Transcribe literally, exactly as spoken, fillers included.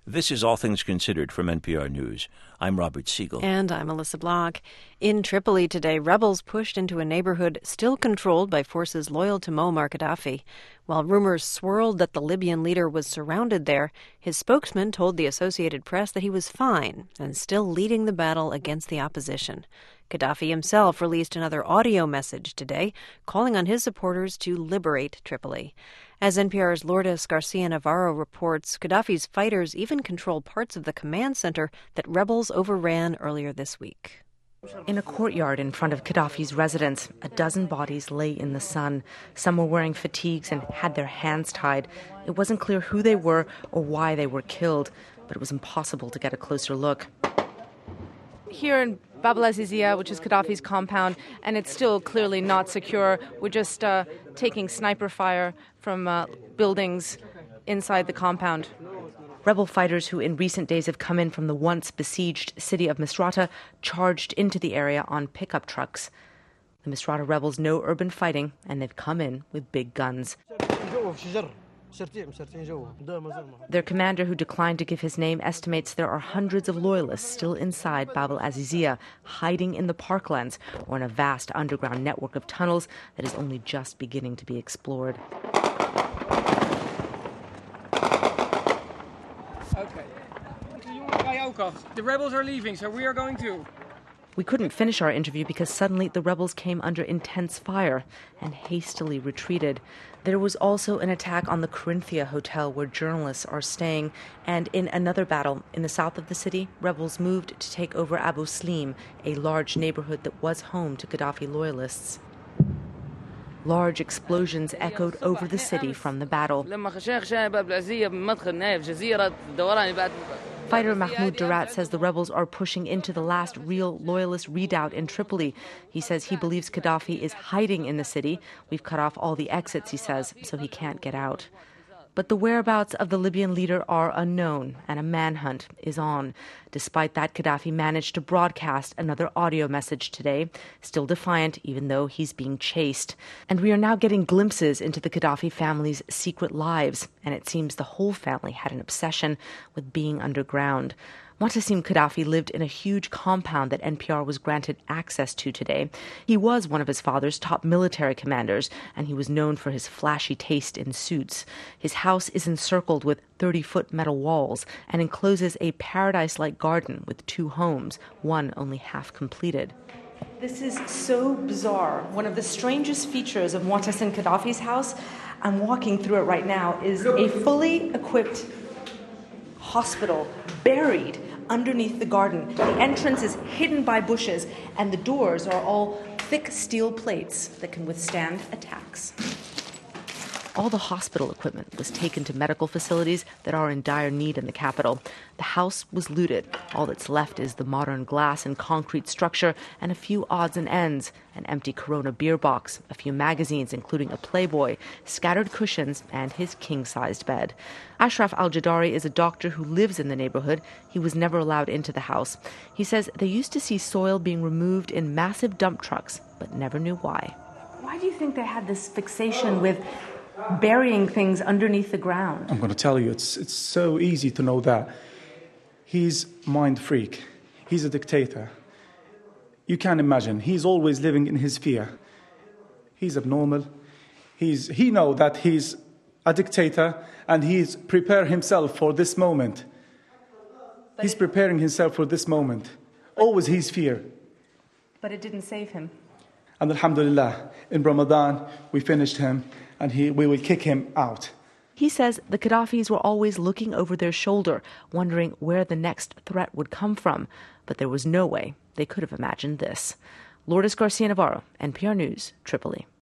This is All Things Considered from N P R News. I'm Robert Siegel. And I'm Alyssa Block. In Tripoli today, rebels pushed into a neighborhood still controlled by forces loyal to Muammar Gaddafi. While rumors swirled that the Libyan leader was surrounded there, his spokesman told the Associated Press that he was fine and still leading the battle against the opposition. Gaddafi himself released another audio message today, calling on his supporters to liberate Tripoli. As N P R's Lourdes Garcia-Navarro reports, Gaddafi's fighters even control parts of the command center that rebels overran earlier this week. In a courtyard in front of Gaddafi's residence, a dozen bodies lay in the sun. Some were wearing fatigues and had their hands tied. It wasn't clear who they were or why they were killed, but it was impossible to get a closer look. Here in Bab el-Azizia, which is Gaddafi's compound, and it's still clearly not secure. We're just uh, taking sniper fire from uh, buildings inside the compound. Rebel fighters who in recent days have come in from the once besieged city of Misrata charged into the area on pickup trucks. The Misrata rebels know urban fighting, and they've come in with big guns. Their commander, who declined to give his name, estimates there are hundreds of loyalists still inside Bab el-Azizia, hiding in the parklands or in a vast underground network of tunnels that is only just beginning to be explored. Okay. The rebels are leaving, so we are going too. We couldn't finish our interview because suddenly the rebels came under intense fire and hastily retreated. There was also an attack on the Corinthia hotel where journalists are staying, and in another battle in the south of the city, rebels moved to take over Abu Slim, a large neighborhood that was home to Gaddafi loyalists. Large explosions echoed over the city from the battle. Fighter Mahmoud Darat says the rebels are pushing into the last real loyalist redoubt in Tripoli. He says he believes Gaddafi is hiding in the city. We've cut off all the exits, he says, so he can't get out. But the whereabouts of the Libyan leader are unknown, and a manhunt is on. Despite that, Gaddafi managed to broadcast another audio message today, still defiant even though he's being chased. And we are now getting glimpses into the Gaddafi family's secret lives, and it seems the whole family had an obsession with being underground. Mu'tasim Gaddafi lived in a huge compound that N P R was granted access to today. He was one of his father's top military commanders, and he was known for his flashy taste in suits. His house is encircled with thirty-foot metal walls and encloses a paradise-like garden with two homes, one only half completed. This is so bizarre. One of the strangest features of Mu'tasim Gaddafi's house, I'm walking through it right now, is a fully equipped hospital buried underneath the garden. The entrance is hidden by bushes, and the doors are all thick steel plates that can withstand attacks. All the hospital equipment was taken to medical facilities that are in dire need in the capital. The house was looted. All that's left is the modern glass and concrete structure and a few odds and ends, an empty Corona beer box, a few magazines, including a Playboy, scattered cushions, and his king-sized bed. Ashraf Al-Jadari is a doctor who lives in the neighborhood. He was never allowed into the house. He says they used to see soil being removed in massive dump trucks, but never knew why. Why do you think they had this fixation with burying things underneath the ground? I'm going to tell you, it's it's so easy to know that. He's mind freak. He's a dictator. You can't imagine. He's always living in his fear. He's abnormal. He's he know that he's a dictator, and he's prepared himself for this moment. But he's preparing himself for this moment. Always his fear. But it didn't save him. And alhamdulillah, in Ramadan, we finished him, and he, we will kick him out. He says the Gaddafis were always looking over their shoulder, wondering where the next threat would come from. But there was no way they could have imagined this. Lourdes Garcia-Navarro, N P R News, Tripoli.